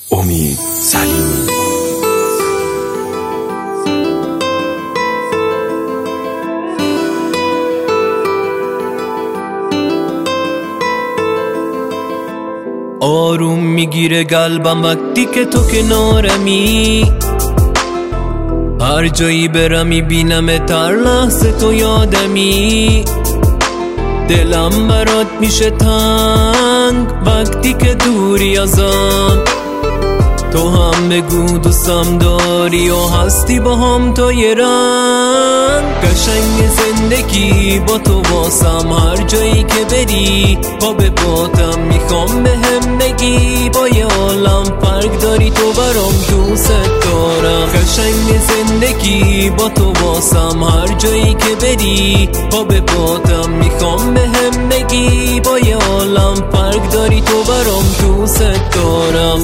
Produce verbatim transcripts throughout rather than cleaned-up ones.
امید سلیمی. آروم میگیره قلبم وقتی که تو کنارمی، هر جایی برم میبینم هر لحظه تو یادمی. دلم برات میشه تنگ وقتی که دوری ازم، تو هم بگو دوستم داری و هستی با هم تا یه رنگ. قشنگ زندگی با تو واسم، هر جایی که بری پا به پاتم میخوام به هم بگی. با یه عالم فرق داری تو برام دوست دارم. قشنگ زندگی با تو واسم، هر جایی که بری پا به پاتم میخوام به هم بگی. با یه عالم فرق داری تو برام دوست دارم.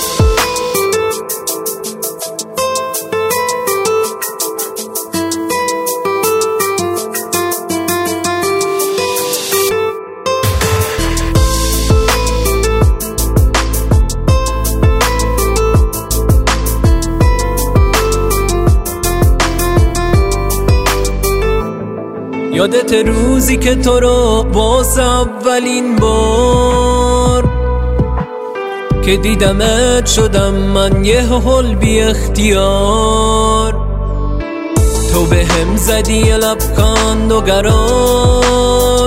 یادت روزی که تو رو واسه اولین بار که دیدمت شدم من یه هول بی اختیار. تو به هم زدی یه لبخند و قرار،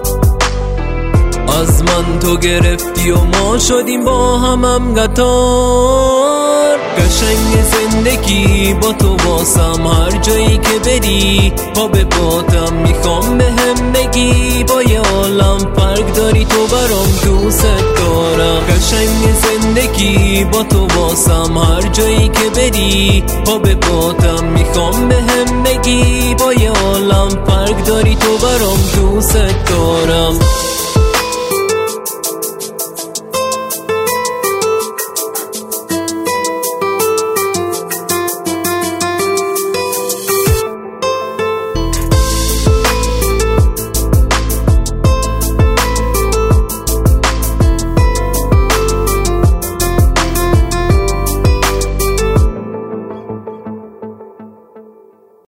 از من تو گرفتی و ما شدیم با همم قطار. قشنگ زندگی با تو واسم، هر جایی که بری پا به پاتم میخوام به هم بگی. با یه عالم فرق داری تو برام دوست دارم. قشنگ زندگی با تو واسم، هر جایی که بری پا به پاتم میخوام به هم بگی. با یه عالم فرق داری تو برام دوست دارم.